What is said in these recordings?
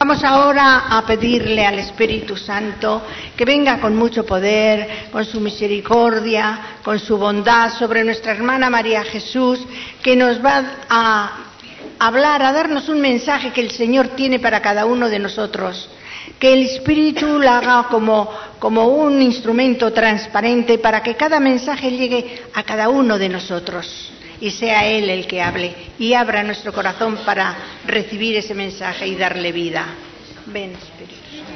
Vamos ahora a pedirle al Espíritu Santo que venga con mucho poder, con su misericordia, con su bondad sobre nuestra hermana María Jesús, que nos va a hablar, a darnos un mensaje que el Señor tiene para cada uno de nosotros. Que el Espíritu la haga como un instrumento transparente para que cada mensaje llegue a cada uno de nosotros y sea Él el que hable y abra nuestro corazón para recibir ese mensaje y darle vida. Ven, Espíritu.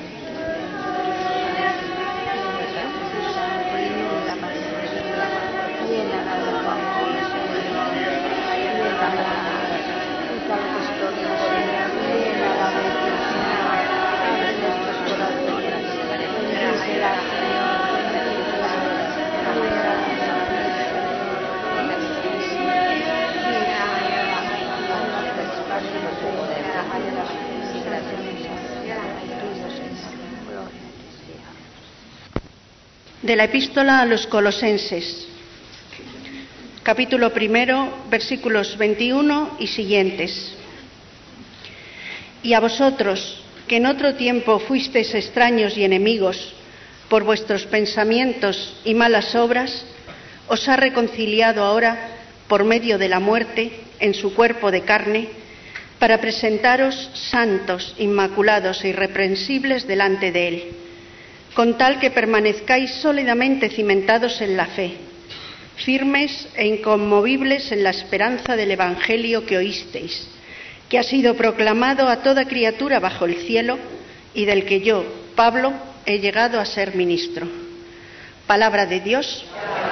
De la Epístola a los Colosenses, capítulo 1, versículos 21 y siguientes. Y a vosotros, que en otro tiempo fuisteis extraños y enemigos por vuestros pensamientos y malas obras, os ha reconciliado ahora por medio de la muerte en su cuerpo de carne, para presentaros santos, inmaculados e irreprensibles delante de Él, con tal que permanezcáis sólidamente cimentados en la fe, firmes e inconmovibles en la esperanza del Evangelio que oísteis, que ha sido proclamado a toda criatura bajo el cielo y del que yo, Pablo, he llegado a ser ministro. Palabra de Dios.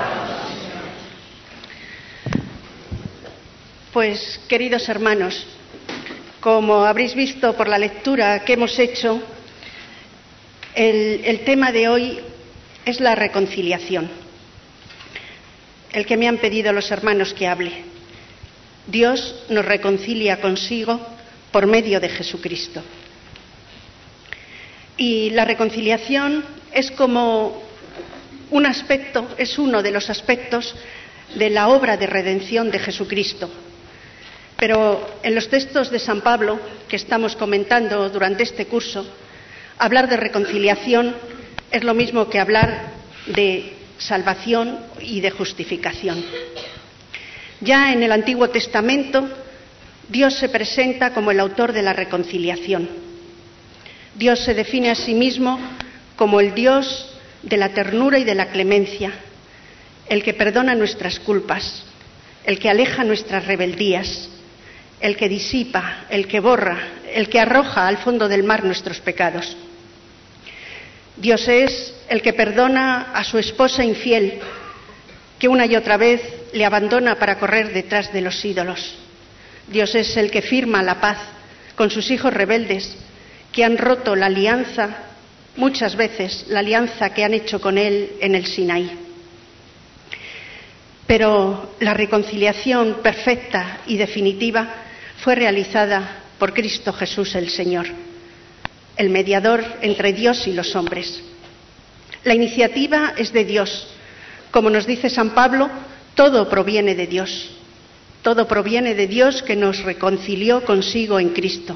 Pues, queridos hermanos, como habréis visto por la lectura que hemos hecho, el tema de hoy es la reconciliación, el que me han pedido los hermanos que hable. Dios nos reconcilia consigo por medio de Jesucristo. Y la reconciliación es como un aspecto, es uno de los aspectos de la obra de redención de Jesucristo. Pero en los textos de San Pablo, que estamos comentando durante este curso, hablar de reconciliación es lo mismo que hablar de salvación y de justificación. Ya en el Antiguo Testamento, Dios se presenta como el autor de la reconciliación. Dios se define a sí mismo como el Dios de la ternura y de la clemencia, el que perdona nuestras culpas, el que aleja nuestras rebeldías, el que disipa, el que borra, el que arroja al fondo del mar nuestros pecados. Dios es el que perdona a su esposa infiel, que una y otra vez le abandona para correr detrás de los ídolos. Dios es el que firma la paz con sus hijos rebeldes, que han roto la alianza, muchas veces la alianza que han hecho con Él en el Sinaí. Pero la reconciliación perfecta y definitiva fue realizada por Cristo Jesús el Señor, el mediador entre Dios y los hombres. La iniciativa es de Dios. Como nos dice San Pablo, todo proviene de Dios. Todo proviene de Dios, que nos reconcilió consigo en Cristo.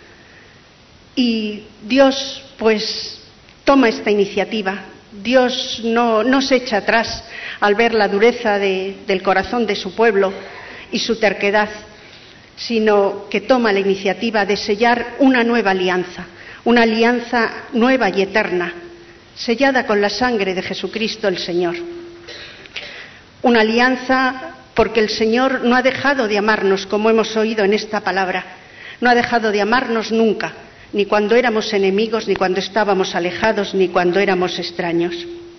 Y Dios, pues, toma esta iniciativa. Dios no se echa atrás al ver la dureza del corazón de su pueblo y su terquedad, sino que toma la iniciativa de sellar una nueva alianza, una alianza nueva y eterna, sellada con la sangre de Jesucristo el Señor. Una alianza porque el Señor no ha dejado de amarnos, como hemos oído en esta palabra. No ha dejado de amarnos nunca, ni cuando éramos enemigos, ni cuando estábamos alejados, ni cuando éramos extraños.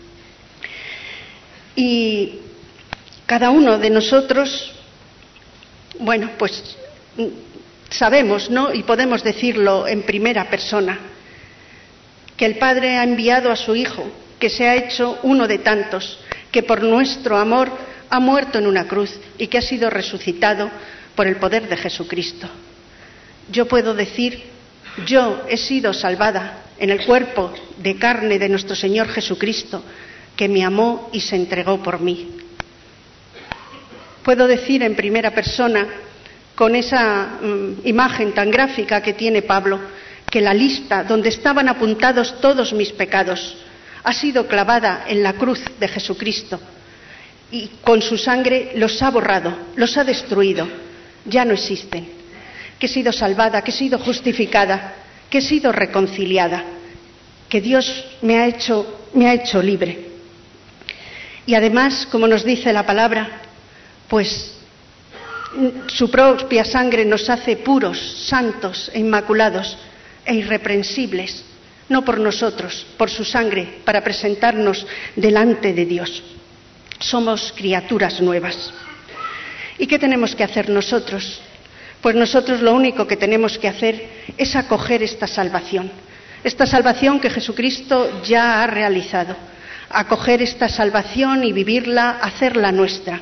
Y cada uno de nosotros, bueno, pues sabemos, ¿no?, y podemos decirlo en primera persona, que el Padre ha enviado a su Hijo, que se ha hecho uno de tantos, que por nuestro amor ha muerto en una cruz y que ha sido resucitado por el poder de Jesucristo. Yo puedo decir, yo he sido salvada en el cuerpo de carne de nuestro Señor Jesucristo, que me amó y se entregó por mí. Puedo decir en primera persona, con esa imagen tan gráfica que tiene Pablo, que la lista donde estaban apuntados todos mis pecados ha sido clavada en la cruz de Jesucristo y con su sangre los ha borrado, los ha destruido, ya no existen, que he sido salvada, que he sido justificada, que he sido reconciliada, que Dios me ha hecho libre. Y además, como nos dice la palabra, pues su propia sangre nos hace puros, santos e inmaculados e irreprensibles, no por nosotros, por su sangre, para presentarnos delante de Dios. Somos criaturas nuevas. ¿Y qué tenemos que hacer nosotros? Pues nosotros lo único que tenemos que hacer es acoger esta salvación que Jesucristo ya ha realizado, acoger esta salvación y vivirla, hacerla nuestra.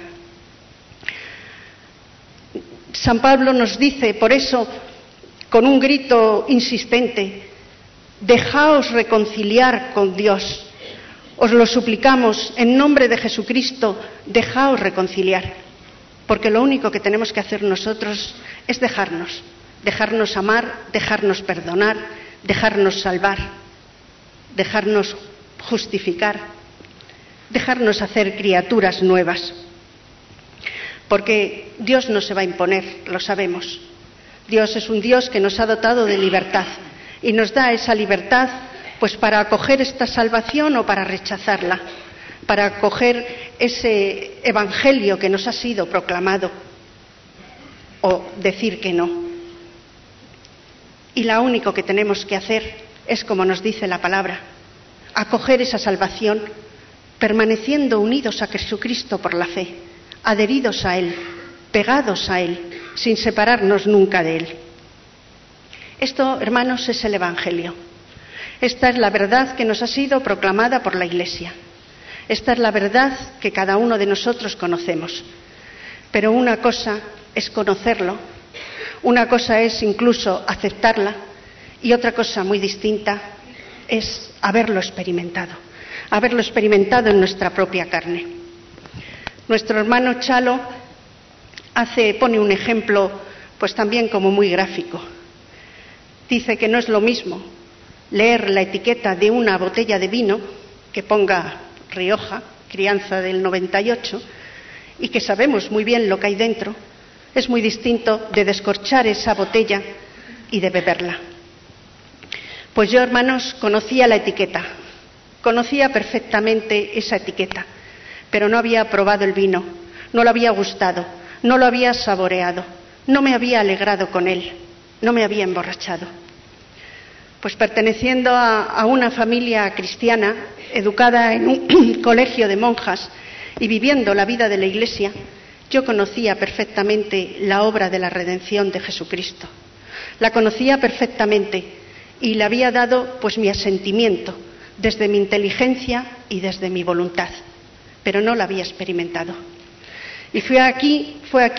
San Pablo nos dice, por eso, con un grito insistente, dejaos reconciliar con Dios. Os lo suplicamos, en nombre de Jesucristo, dejaos reconciliar. Porque lo único que tenemos que hacer nosotros es dejarnos amar, dejarnos perdonar, dejarnos salvar, dejarnos justificar, dejarnos hacer criaturas nuevas. Porque Dios no se va a imponer, lo sabemos. Dios es un Dios que nos ha dotado de libertad y nos da esa libertad pues para acoger esta salvación o para rechazarla, para acoger ese evangelio que nos ha sido proclamado o decir que no. Y lo único que tenemos que hacer es, como nos dice la palabra, acoger esa salvación permaneciendo unidos a Jesucristo por la fe, adheridos a Él, pegados a Él, sin separarnos nunca de Él. Esto, hermanos, es el Evangelio. Esta es la verdad que nos ha sido proclamada por la Iglesia. Esta es la verdad que cada uno de nosotros conocemos. Pero una cosa es conocerlo, una cosa es incluso aceptarla y otra cosa muy distinta es haberlo experimentado en nuestra propia carne. Nuestro hermano Chalo pone un ejemplo pues también como muy gráfico. Dice que no es lo mismo leer la etiqueta de una botella de vino que ponga Rioja, crianza del 98, y que sabemos muy bien lo que hay dentro, es muy distinto de descorchar esa botella y de beberla. Pues yo, hermanos, conocía la etiqueta, conocía perfectamente esa etiqueta, pero no había probado el vino, no lo había gustado, no lo había saboreado, no me había alegrado con él, no me había emborrachado. Pues perteneciendo a una familia cristiana, educada en un colegio de monjas y viviendo la vida de la Iglesia, yo conocía perfectamente la obra de la redención de Jesucristo. La conocía perfectamente y le había dado pues mi asentimiento desde mi inteligencia y desde mi voluntad, pero no la había experimentado. Y fue aquí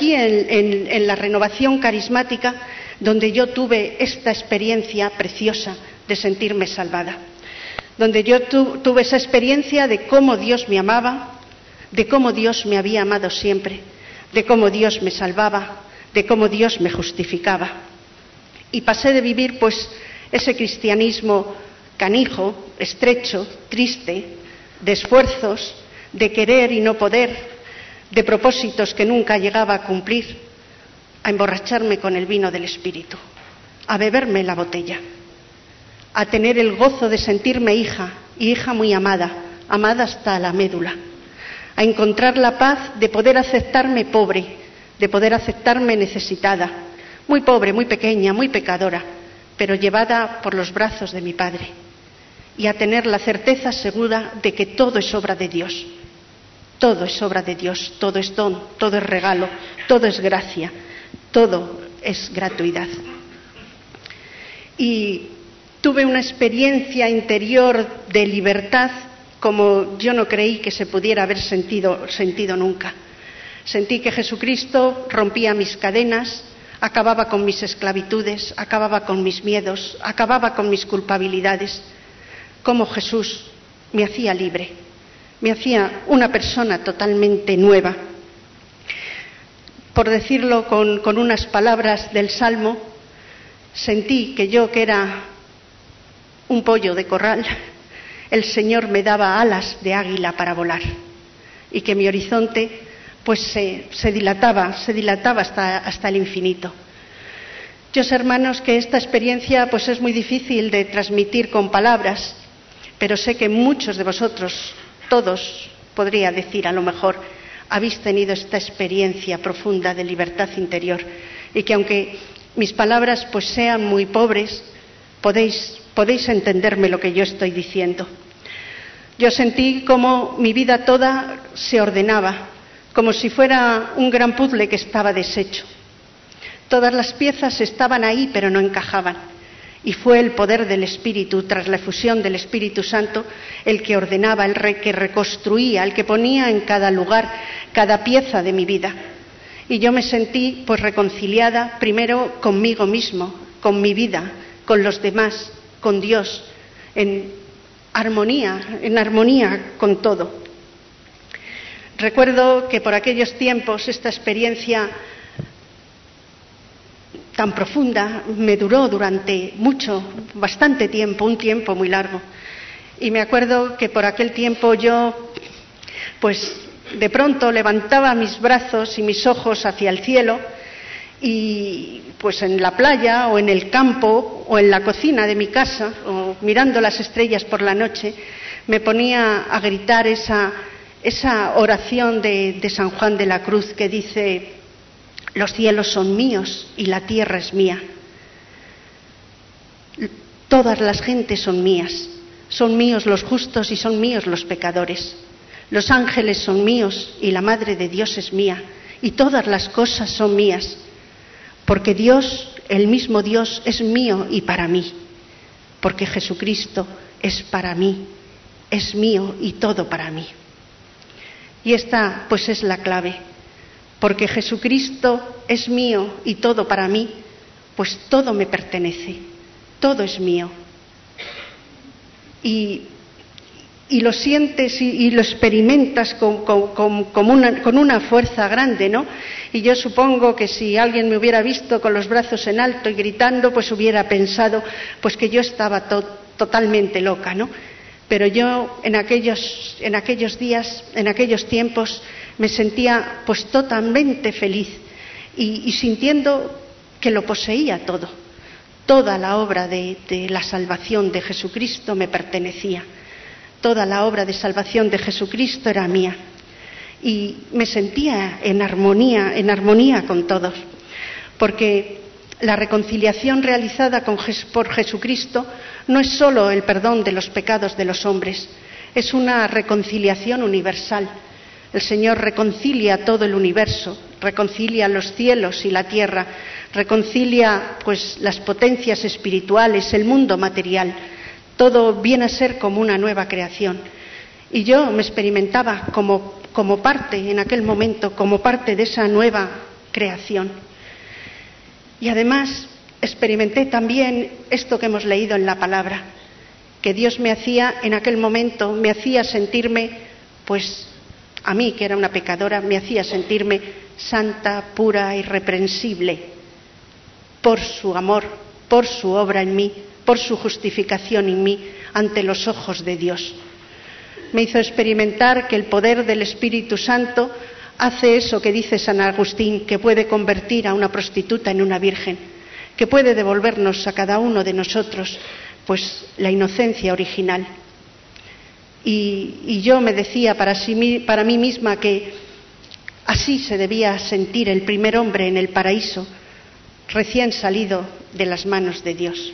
en la renovación carismática donde yo tuve esta experiencia preciosa de sentirme salvada, donde yo tuve esa experiencia de cómo Dios me amaba, de cómo Dios me había amado siempre, de cómo Dios me salvaba, de cómo Dios me justificaba. Y pasé de vivir pues ese cristianismo canijo, estrecho, triste, de esfuerzos, de querer y no poder, de propósitos que nunca llegaba a cumplir, a emborracharme con el vino del Espíritu, a beberme la botella, a tener el gozo de sentirme hija, y hija muy amada, amada hasta la médula, a encontrar la paz de poder aceptarme pobre, de poder aceptarme necesitada, muy pobre, muy pequeña, muy pecadora, pero llevada por los brazos de mi Padre, y a tener la certeza segura de que todo es obra de Dios, todo es obra de Dios, todo es don, todo es regalo, todo es gracia, todo es gratuidad. Y tuve una experiencia interior de libertad como yo no creí que se pudiera haber sentido nunca. Sentí que Jesucristo rompía mis cadenas, acababa con mis esclavitudes, acababa con mis miedos, acababa con mis culpabilidades. Como Jesús me hacía libre, me hacía una persona totalmente nueva. Por decirlo con unas palabras del Salmo, sentí que yo, que era un pollo de corral, el Señor me daba alas de águila para volar y que mi horizonte pues se dilataba hasta el infinito. Yo sé, hermanos, que esta experiencia pues es muy difícil de transmitir con palabras, pero sé que muchos de vosotros, todos, podría decir a lo mejor, habéis tenido esta experiencia profunda de libertad interior y que aunque mis palabras pues sean muy pobres, podéis entenderme lo que yo estoy diciendo. Yo sentí como mi vida toda se ordenaba, como si fuera un gran puzzle que estaba deshecho. Todas las piezas estaban ahí, pero no encajaban. Y fue el poder del Espíritu, tras la efusión del Espíritu Santo, el que ordenaba, el que reconstruía, el que ponía en cada lugar, cada pieza de mi vida. Y yo me sentí pues reconciliada primero conmigo mismo, con mi vida, con los demás, con Dios, en armonía con todo. Recuerdo que por aquellos tiempos esta experiencia tan profunda me duró durante bastante tiempo, un tiempo muy largo. Y me acuerdo que por aquel tiempo yo, pues de pronto levantaba mis brazos y mis ojos hacia el cielo y pues en la playa o en el campo o en la cocina de mi casa o mirando las estrellas por la noche me ponía a gritar esa oración de San Juan de la Cruz que dice: los cielos son míos y la tierra es mía. Todas las gentes son mías los justos y son míos los pecadores. Los ángeles son míos y la Madre de Dios es mía y todas las cosas son mías, porque Dios, el mismo Dios, es mío y para mí, porque Jesucristo es para mí, es mío y todo para mí. Y esta pues es la clave. Porque Jesucristo es mío y todo para mí, pues todo me pertenece, todo es mío. Y lo sientes y lo experimentas con una fuerza grande, ¿no? Y yo supongo que si alguien me hubiera visto con los brazos en alto y gritando, pues hubiera pensado pues que yo estaba totalmente loca, ¿no? Pero yo en aquellos días, en aquellos tiempos, me sentía pues totalmente feliz y sintiendo que lo poseía todo. Toda la obra de la salvación de Jesucristo me pertenecía. Toda la obra de salvación de Jesucristo era mía. Y me sentía en armonía con todos. Porque la reconciliación realizada por Jesucristo no es solo el perdón de los pecados de los hombres, es una reconciliación universal. El Señor reconcilia todo el universo, reconcilia los cielos y la tierra, reconcilia pues las potencias espirituales, el mundo material. Todo viene a ser como una nueva creación. Y yo me experimentaba como parte en aquel momento, como parte de esa nueva creación. Y además experimenté también esto que hemos leído en la palabra, que Dios me hacía en aquel momento, me hacía sentirme pues a mí, que era una pecadora, me hacía sentirme santa, pura, irreprensible, por su amor, por su obra en mí, por su justificación en mí, ante los ojos de Dios. Me hizo experimentar que el poder del Espíritu Santo hace eso que dice San Agustín, que puede convertir a una prostituta en una virgen, que puede devolvernos a cada uno de nosotros, pues, la inocencia original. Y yo me decía para mí misma que así se debía sentir el primer hombre en el paraíso, recién salido de las manos de Dios.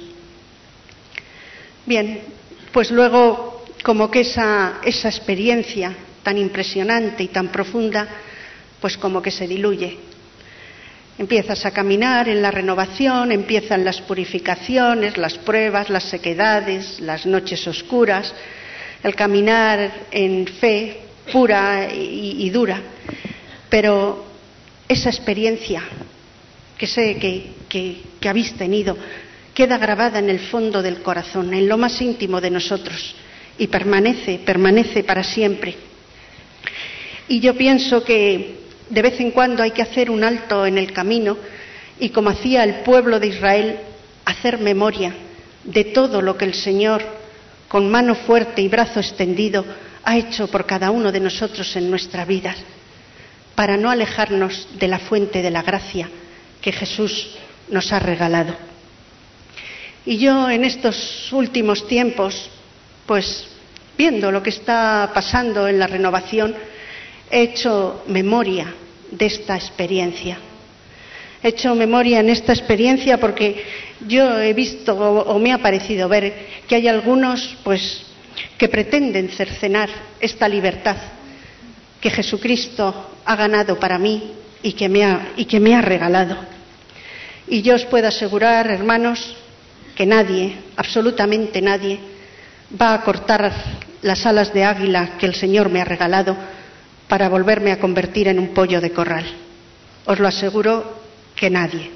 Bien, pues luego como que esa experiencia tan impresionante y tan profunda, pues como que se diluye. Empiezas a caminar en la renovación, empiezan las purificaciones, las pruebas, las sequedades, las noches oscuras, el caminar en fe pura y dura. Pero esa experiencia que sé que habéis tenido queda grabada en el fondo del corazón, en lo más íntimo de nosotros, y permanece para siempre. Y yo pienso que de vez en cuando hay que hacer un alto en el camino y, como hacía el pueblo de Israel, hacer memoria de todo lo que el Señor, con mano fuerte y brazo extendido, ha hecho por cada uno de nosotros en nuestra vida, para no alejarnos de la fuente de la gracia que Jesús nos ha regalado. Y yo en estos últimos tiempos, pues viendo lo que está pasando en la renovación, he hecho memoria de esta experiencia. He hecho memoria en esta experiencia porque yo he visto o me ha parecido ver que hay algunos pues que pretenden cercenar esta libertad que Jesucristo ha ganado para mí y que me ha regalado. Y yo os puedo asegurar, hermanos, que nadie, absolutamente nadie, va a cortar las alas de águila que el Señor me ha regalado para volverme a convertir en un pollo de corral. Os lo aseguro que nadie.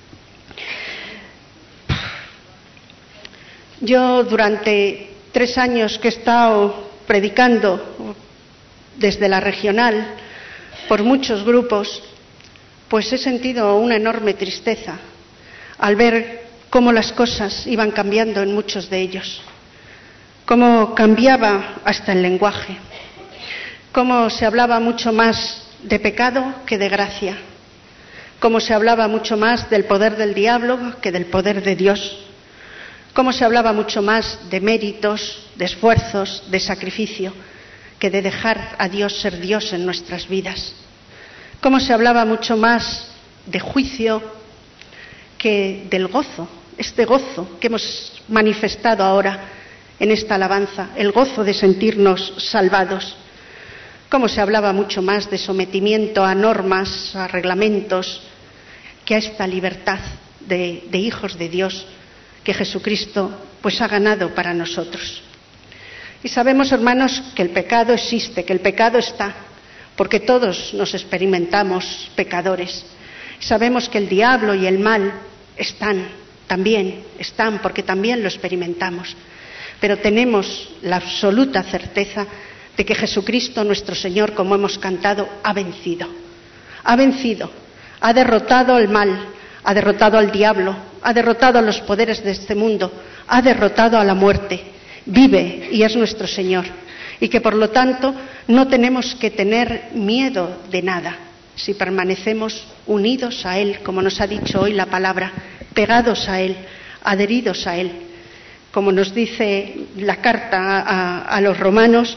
Yo durante 3 años que he estado predicando desde la regional por muchos grupos, pues he sentido una enorme tristeza al ver cómo las cosas iban cambiando en muchos de ellos, cómo cambiaba hasta el lenguaje, cómo se hablaba mucho más de pecado que de gracia, cómo se hablaba mucho más del poder del diablo que del poder de Dios, cómo se hablaba mucho más de méritos, de esfuerzos, de sacrificio, que de dejar a Dios ser Dios en nuestras vidas, cómo se hablaba mucho más de juicio que del gozo, este gozo que hemos manifestado ahora en esta alabanza, el gozo de sentirnos salvados, cómo se hablaba mucho más de sometimiento a normas, a reglamentos, que a esta libertad de hijos de Dios que Jesucristo pues ha ganado para nosotros. Y sabemos, hermanos, que el pecado existe, que el pecado está, porque todos nos experimentamos pecadores. Sabemos que el diablo y el mal están, porque también lo experimentamos. Pero tenemos la absoluta certeza de que Jesucristo, nuestro Señor, como hemos cantado, ha vencido. Ha vencido, ha derrotado al mal, ha derrotado al diablo, ha derrotado a los poderes de este mundo, ha derrotado a la muerte. Vive y es nuestro Señor. Y que por lo tanto no tenemos que tener miedo de nada si permanecemos unidos a Él, como nos ha dicho hoy la palabra, pegados a Él, adheridos a Él. Como nos dice la carta a los romanos,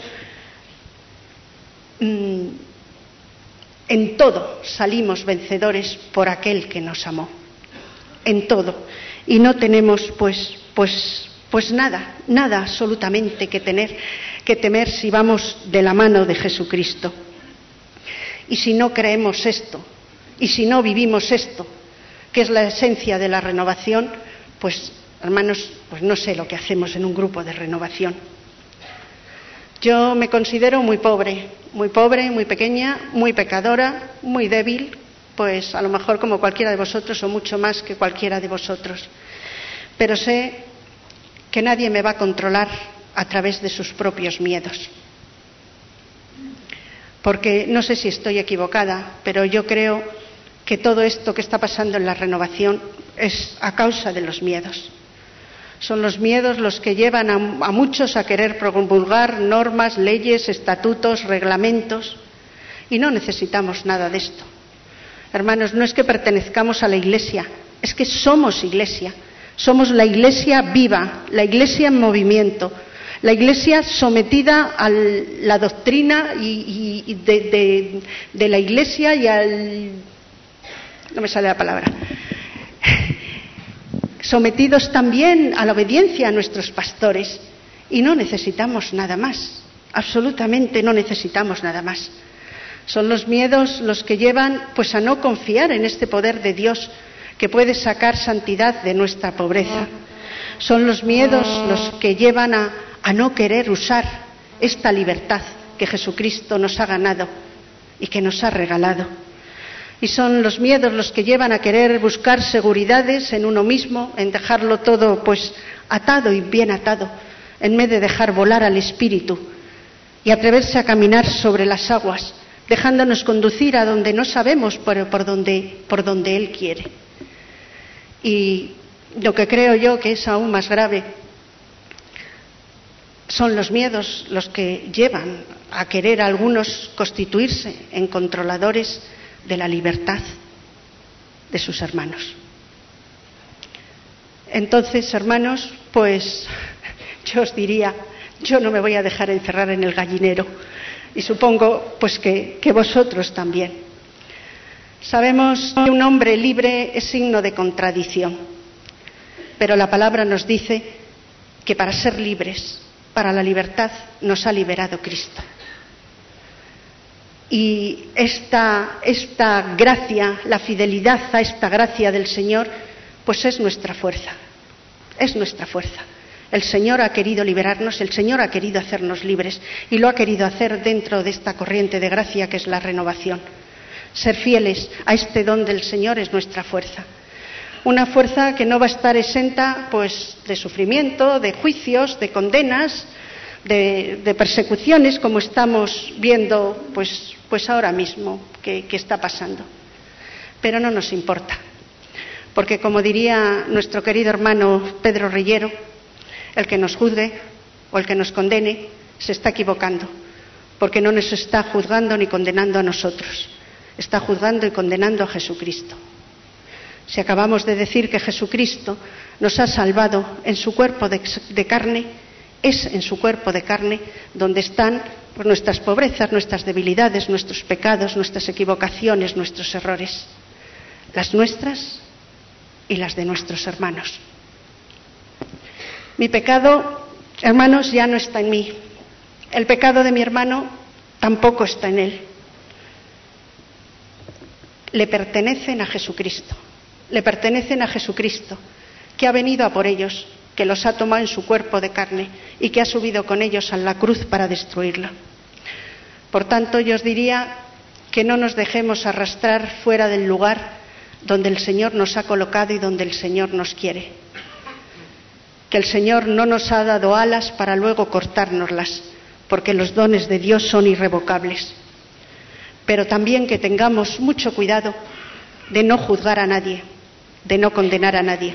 en todo salimos vencedores por aquel que nos amó. En todo. Y no tenemos pues nada absolutamente que temer si vamos de la mano de Jesucristo. Y si no creemos esto, y si no vivimos esto, que es la esencia de la renovación, pues, hermanos, pues no sé lo que hacemos en un grupo de renovación. Yo me considero muy pobre, muy pequeña, muy pecadora, muy débil, pues a lo mejor como cualquiera de vosotros o mucho más que cualquiera de vosotros. Pero sé que nadie me va a controlar a través de sus propios miedos. Porque no sé si estoy equivocada, pero yo creo que todo esto que está pasando en la renovación es a causa de los miedos. Son los miedos los que llevan a muchos a querer promulgar normas, leyes, estatutos, reglamentos, y no necesitamos nada de esto. Hermanos, no es que pertenezcamos a la Iglesia, es que somos Iglesia. Somos la Iglesia viva, la Iglesia en movimiento, la Iglesia sometida a la doctrina de la Iglesia y al... no me sale la palabra. Sometidos también a la obediencia a nuestros pastores. Y no necesitamos nada más, absolutamente no necesitamos nada más. Son los miedos los que llevan pues a no confiar en este poder de Dios que puede sacar santidad de nuestra pobreza. Son los miedos los que llevan a no querer usar esta libertad que Jesucristo nos ha ganado y que nos ha regalado. Y son los miedos los que llevan a querer buscar seguridades en uno mismo, en dejarlo todo pues atado y bien atado, en vez de dejar volar al espíritu y atreverse a caminar sobre las aguas, dejándonos conducir a donde no sabemos, pero por donde Él quiere. Y lo que creo yo que es aún más grave son los miedos los que llevan a querer a algunos constituirse en controladores de la libertad de sus hermanos. Entonces, hermanos, pues yo os diría, yo no me voy a dejar encerrar en el gallinero, y supongo pues que vosotros también. Sabemos que un hombre libre es signo de contradicción, pero la palabra nos dice que para ser libres, para la libertad, nos ha liberado Cristo. Y esta gracia, la fidelidad a esta gracia del Señor, pues es nuestra fuerza, es nuestra fuerza. El Señor ha querido liberarnos, el Señor ha querido hacernos libres y lo ha querido hacer dentro de esta corriente de gracia que es la renovación. Ser fieles a este don del Señor es nuestra fuerza. Una fuerza que no va a estar exenta pues de sufrimiento, de juicios, de condenas, de persecuciones, como estamos viendo pues ahora mismo que está pasando. Pero no nos importa, porque como diría nuestro querido hermano Pedro Rillero, el que nos juzgue o el que nos condene se está equivocando, porque no nos está juzgando ni condenando a nosotros, está juzgando y condenando a Jesucristo. Si acabamos de decir que Jesucristo nos ha salvado en su cuerpo de carne, es en su cuerpo de carne donde están pues, nuestras pobrezas, nuestras debilidades, nuestros pecados, nuestras equivocaciones, nuestros errores, las nuestras y las de nuestros hermanos. Mi pecado, hermanos, ya no está en mí. El pecado de mi hermano tampoco está en él. Le pertenecen a Jesucristo. Le pertenecen a Jesucristo, que ha venido a por ellos, que los ha tomado en su cuerpo de carne y que ha subido con ellos a la cruz para destruirla. Por tanto, yo os diría que no nos dejemos arrastrar fuera del lugar donde el Señor nos ha colocado y donde el Señor nos quiere. Que el Señor no nos ha dado alas para luego cortárnoslas, porque los dones de Dios son irrevocables. Pero también que tengamos mucho cuidado de no juzgar a nadie, de no condenar a nadie.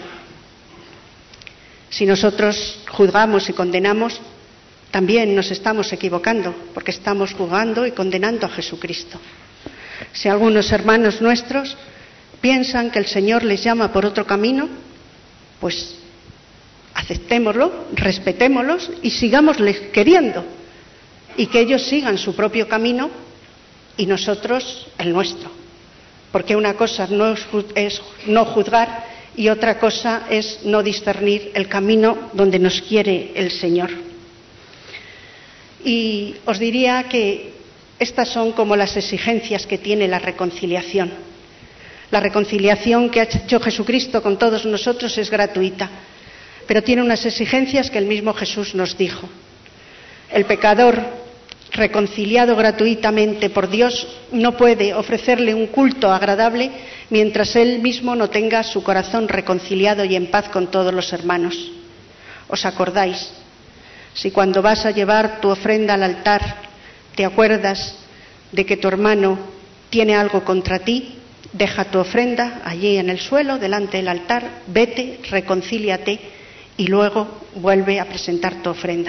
Si nosotros juzgamos y condenamos, también nos estamos equivocando, porque estamos juzgando y condenando a Jesucristo. Si algunos hermanos nuestros piensan que el Señor les llama por otro camino, pues aceptémoslo, respetémoslos y sigámosles queriendo, y que ellos sigan su propio camino y nosotros el nuestro, porque una cosa es no juzgar y otra cosa es no discernir el camino donde nos quiere el Señor. Y os diría que estas son como las exigencias que tiene la reconciliación. La reconciliación que ha hecho Jesucristo con todos nosotros es gratuita, pero tiene unas exigencias que el mismo Jesús nos dijo. El pecador reconciliado gratuitamente por Dios no puede ofrecerle un culto agradable mientras él mismo no tenga su corazón reconciliado y en paz con todos los hermanos. ¿Os acordáis? Si cuando vas a llevar tu ofrenda al altar te acuerdas de que tu hermano tiene algo contra ti, deja tu ofrenda allí en el suelo, delante del altar, vete, reconcíliate y luego vuelve a presentar tu ofrenda.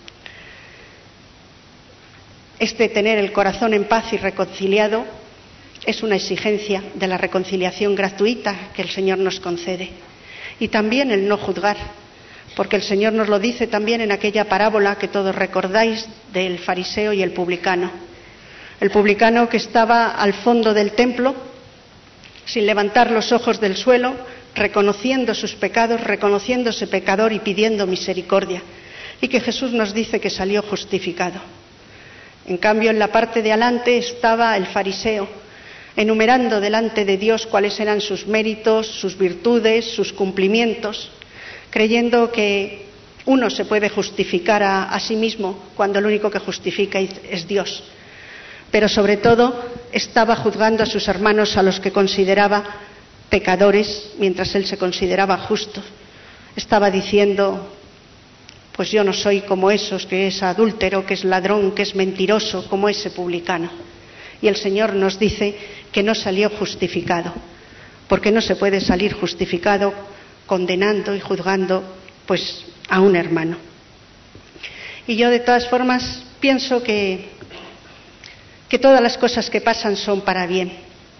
Tener el corazón en paz y reconciliado es una exigencia de la reconciliación gratuita que el Señor nos concede. Y también el no juzgar, porque el Señor nos lo dice también en aquella parábola que todos recordáis del fariseo y el publicano. El publicano que estaba al fondo del templo, sin levantar los ojos del suelo, reconociendo sus pecados, reconociéndose pecador y pidiendo misericordia, y que Jesús nos dice que salió justificado. En cambio, en la parte de adelante estaba el fariseo, enumerando delante de Dios cuáles eran sus méritos, sus virtudes, sus cumplimientos, creyendo que uno se puede justificar a sí mismo cuando lo único que justifica es Dios. Pero sobre todo estaba juzgando a sus hermanos a los que consideraba pecadores, mientras él se consideraba justo. Estaba diciendo: pues yo no soy como esos, que es adúltero, que es ladrón, que es mentiroso, como ese publicano. Y el Señor nos dice que no salió justificado, porque no se puede salir justificado condenando y juzgando pues a un hermano. Y yo de todas formas pienso que todas las cosas que pasan son para bien,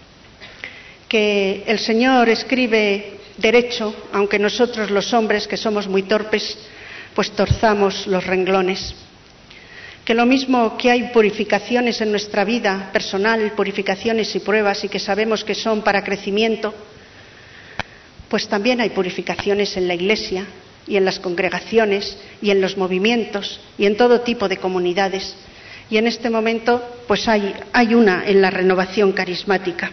que el Señor escribe derecho, aunque nosotros los hombres, que somos muy torpes, pues torzamos los renglones. Que lo mismo que hay purificaciones en nuestra vida personal, purificaciones y pruebas, y que sabemos que son para crecimiento, pues también hay purificaciones en la Iglesia y en las congregaciones y en los movimientos y en todo tipo de comunidades. Y en este momento pues hay una en la renovación carismática.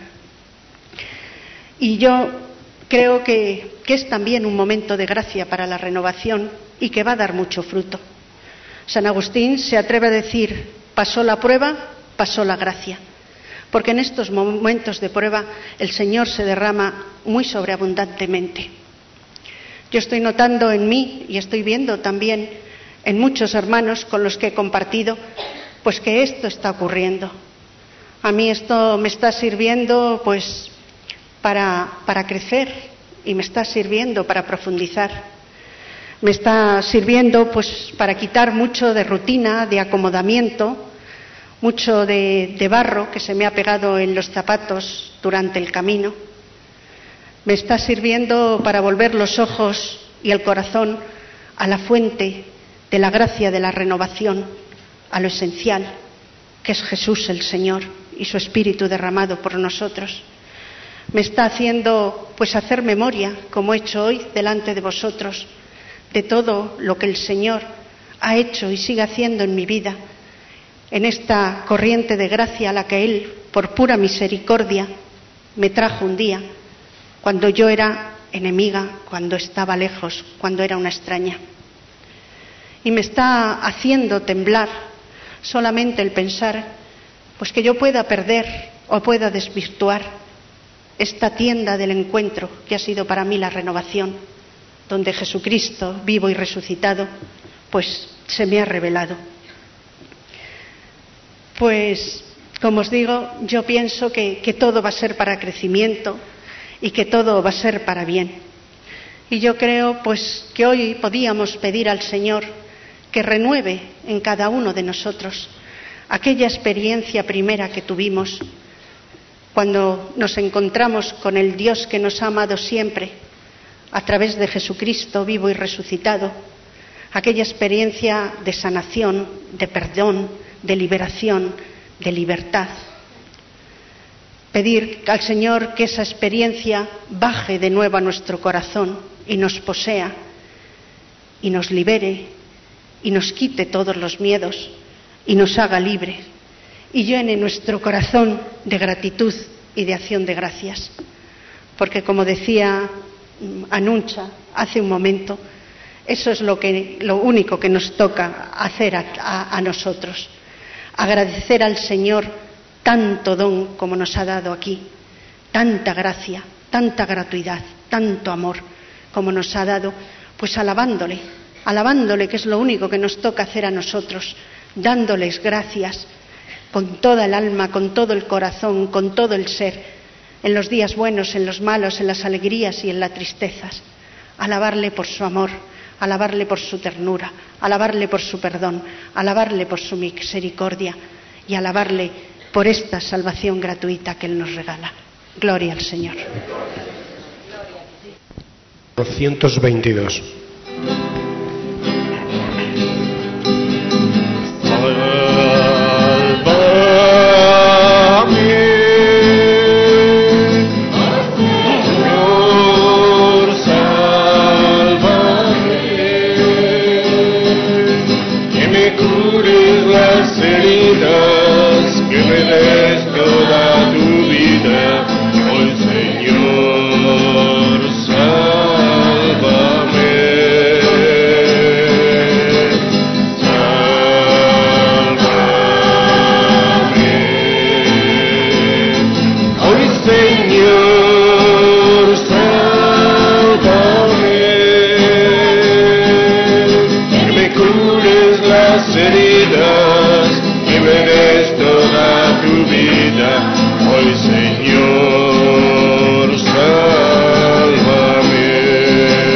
Y yo creo que es también un momento de gracia para la renovación y que va a dar mucho fruto. San Agustín se atreve a decir: pasó la prueba, pasó la gracia. Porque en estos momentos de prueba el Señor se derrama muy sobreabundantemente. Yo estoy notando en mí y estoy viendo también en muchos hermanos con los que he compartido, pues que esto está ocurriendo. A mí esto me está sirviendo pues para crecer y me está sirviendo para profundizar. Me está sirviendo pues para quitar mucho de rutina, de acomodamiento, mucho de barro que se me ha pegado en los zapatos durante el camino. Me está sirviendo para volver los ojos y el corazón a la fuente de la gracia de la renovación, a lo esencial, que es Jesús el Señor y su Espíritu derramado por nosotros. Me está haciendo pues hacer memoria, como he hecho hoy delante de vosotros, de todo lo que el Señor ha hecho y sigue haciendo en mi vida, en esta corriente de gracia a la que Él, por pura misericordia, me trajo un día, cuando yo era enemiga, cuando estaba lejos, cuando era una extraña. Y me está haciendo temblar solamente el pensar pues que yo pueda perder o pueda desvirtuar esta tienda del encuentro que ha sido para mí la renovación, donde Jesucristo, vivo y resucitado, pues se me ha revelado. Pues, como os digo, yo pienso que todo va a ser para crecimiento y que todo va a ser para bien. Y yo creo, pues, que hoy podíamos pedir al Señor que renueve en cada uno de nosotros aquella experiencia primera que tuvimos cuando nos encontramos con el Dios que nos ha amado siempre, a través de Jesucristo vivo y resucitado, aquella experiencia de sanación, de perdón, de liberación, de libertad. Pedir al Señor que esa experiencia baje de nuevo a nuestro corazón y nos posea y nos libere y nos quite todos los miedos y nos haga libre y llene nuestro corazón de gratitud y de acción de gracias. Porque, como decía Anuncha hace un momento, eso es lo único que nos toca hacer a nosotros. Agradecer al Señor tanto don como nos ha dado aquí, tanta gracia, tanta gratuidad, tanto amor como nos ha dado, pues alabándole, que es lo único que nos toca hacer a nosotros, dándoles gracias con toda el alma, con todo el corazón, con todo el ser, en los días buenos, en los malos, en las alegrías y en las tristezas. Alabarle por su amor, alabarle por su ternura, alabarle por su perdón, alabarle por su misericordia y alabarle por esta salvación gratuita que Él nos regala. Gloria al Señor. 222. Señor, sálvame.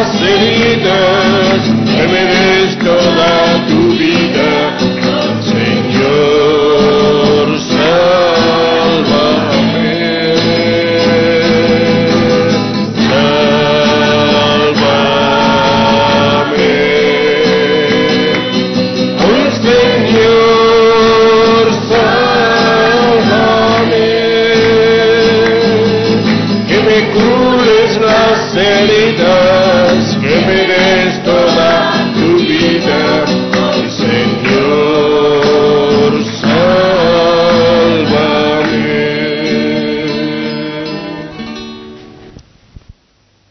las heridas, que me des toda tu vida, Señor, sálvame, sálvame, oh Señor, sálvame, que me cures las heridas,